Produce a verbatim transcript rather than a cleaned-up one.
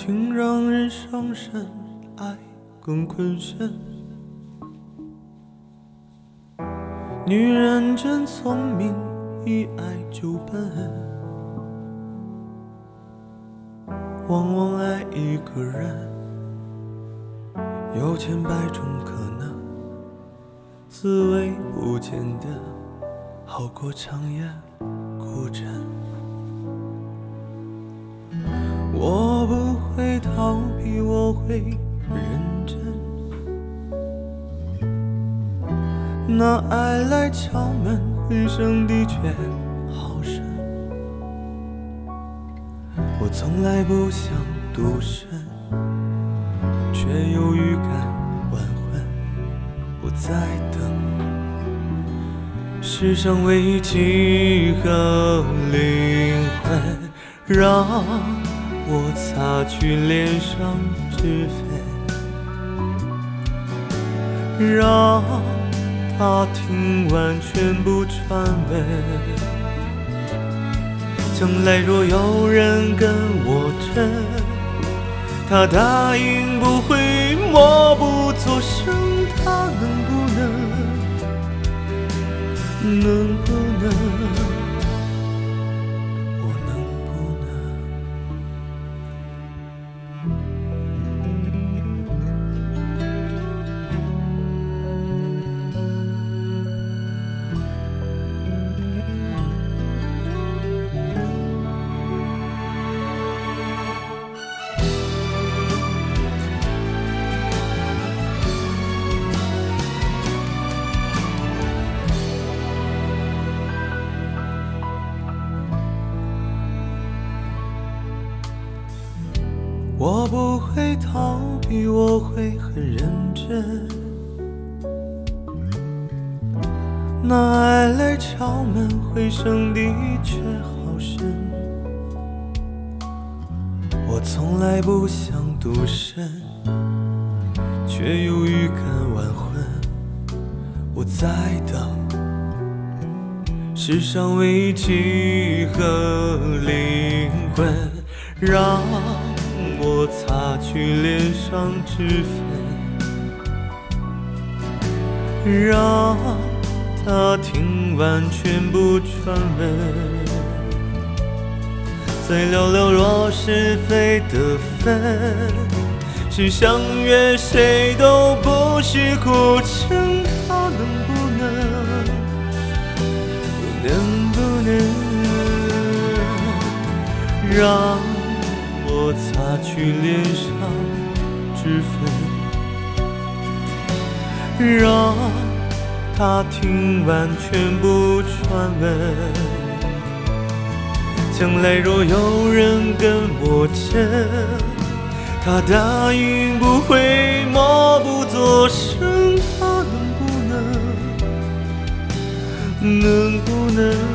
情让人伤神，爱更困身。女人真聪明，一爱就笨，往往爱一个人，有千百种可能，滋味不见得好过长夜孤枕。我不会逃避，我会认真。那爱来敲门，回声的确好深。我从来不想独身，却有预感晚婚。我在等世上危机和灵魂，让我擦去脸上脂粉，让他听完全部传闻。将来若有人跟我争，他答应不会默不作声。他能不能，能不能？我不会逃避，我会很认真。那爱来敲门，回声的确好深。我从来不想独身，却有预感晚婚。我在等世上危机和灵魂，让我擦去脸上脂粉，让他听完全部传闻。再聊聊若是非的分，是相约谁都不是过程。他能不能，能不能让我擦去脸上脂粉，让他听完全部传闻。将来若有人跟我争，他答应不会默不作声。他能不能，能不能